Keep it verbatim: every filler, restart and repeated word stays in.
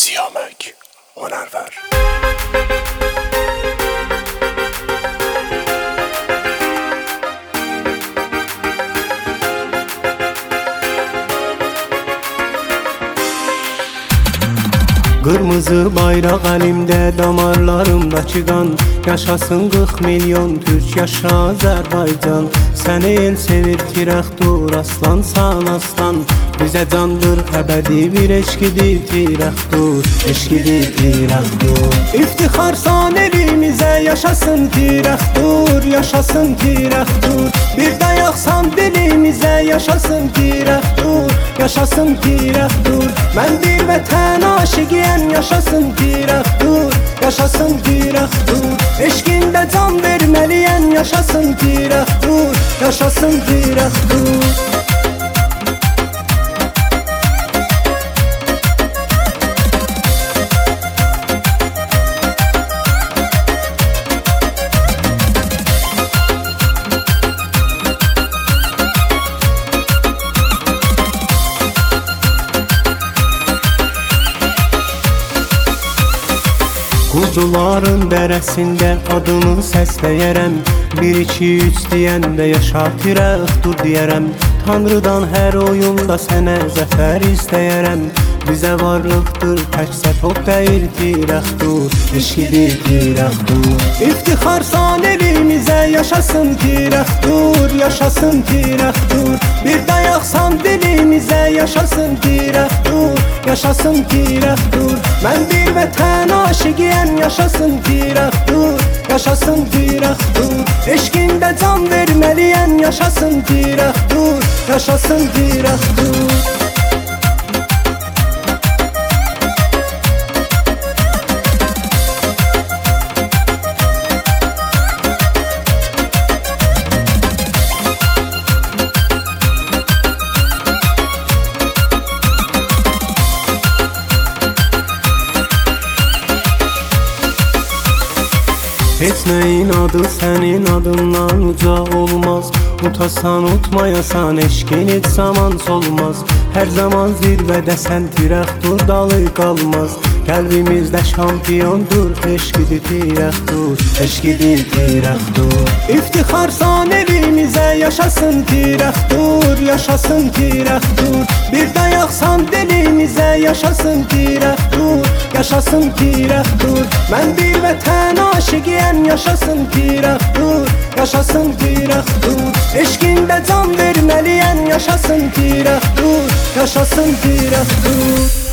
Siyamek Onarver. Kırmızı bayrak elimde, damarlarımda çıkan. Yaşasın kırk milyon Türk, yaşa Azerbaycan. Seni el sevir tirəxdur, aslansan aslan. Bize candır ebedi bir eşkidir tirəxdur, eşkidir tirəxdur. İftixarsan elimize, yaşasın tirəxdur, yaşasın tirəxdur. Bir dayaqsan dilimize, yaşasın tirəxdur, yaşasın tirəxdur. Mən bir vətən aşıqiyəm, yaşasın tirəxdur, yaşasın tirəxdur. Eşkində can verməliyəm, yaşasın tirəxdur, yaşasın tirəxdur. Kuzuların dərəsində adını səsləyərəm. Bir iki üç deyəndə yaşa tirəxdur deyərəm. Tanrıdan hər oyunda sənə zəfər istəyərəm. Bizə varlıqdır təkcə top deyil tirəxdur, eşkidir tirəxdur. İftixarsan elimizə, yaşasın tirəxdur, yaşasın tirəxdur. Bir dayaqsan dilimizə, yaşasın tirəxdur, yaşasın tirəxdur. Mən bir vətən aşıqiyəm, yaşasın tirəxdur, yaşasın tirəxdur. Eşkində can verməliyəm, yaşasın tirəxdur, yaşasın tirəxdur. Heç nəyin adı sənin adından uca olmaz. Utasan utmayasan, eşkin heç zaman solmaz. Hər zaman zirvədəsən, tirəxdur dalı qalmaz. Qəlbimizdə şampiyondur, eşkidir tirəxdur, eşkidir tirəxdur. İftixarsan elimizə, yaşasın tirəxdur, yaşasın tirəxdur. Bir dayaqsan dilimizə, yaşasın tirəxdur, yaşasın tirəxdur. Mən bir vətən aşıqiyəm, yaşasın tirəxdur, yaşasın tirəxdur. Eşkində can verməliyəm, yaşasın tirəxdur, yaşasın tirəxdur.